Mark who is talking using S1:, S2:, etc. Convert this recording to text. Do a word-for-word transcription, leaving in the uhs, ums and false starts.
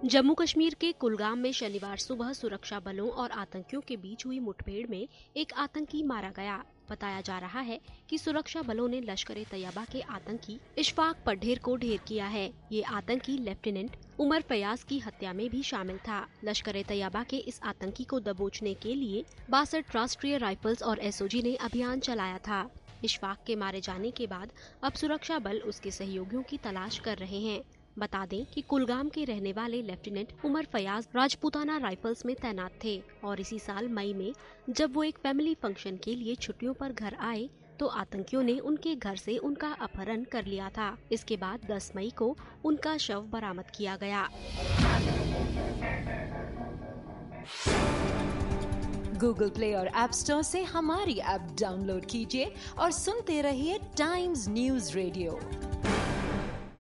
S1: जम्मू कश्मीर के कुलगाम में शनिवार सुबह सुरक्षा बलों और आतंकियों के बीच हुई मुठभेड़ में एक आतंकी मारा गया। बताया जा रहा है कि सुरक्षा बलों ने लश्कर-ए-तैयबा के आतंकी इशफाक पढ़ेर को ढेर किया है। ये आतंकी लेफ्टिनेंट उमर फयाज की हत्या में भी शामिल था। लश्कर-ए-तैयबा के इस आतंकी को दबोचने के लिए बासठ राष्ट्रीय राइफल्स और एस ओ जी ने अभियान चलाया था। इशफाक के मारे जाने के बाद अब सुरक्षा बल उसके सहयोगियों की तलाश कर रहे हैं। बता दें कि कुलगाम के रहने वाले लेफ्टिनेंट उमर फयाज राजपूताना राइफल्स में तैनात थे और इसी साल मई में जब वो एक फैमिली फंक्शन के लिए छुट्टियों पर घर आए तो आतंकियों ने उनके घर से उनका अपहरण कर लिया था। इसके बाद दस मई को उनका शव बरामद किया गया।
S2: गूगल प्ले और ऐप स्टोर से हमारी ऐप डाउनलोड कीजिए और सुनते रहिए टाइम्स न्यूज रेडियो।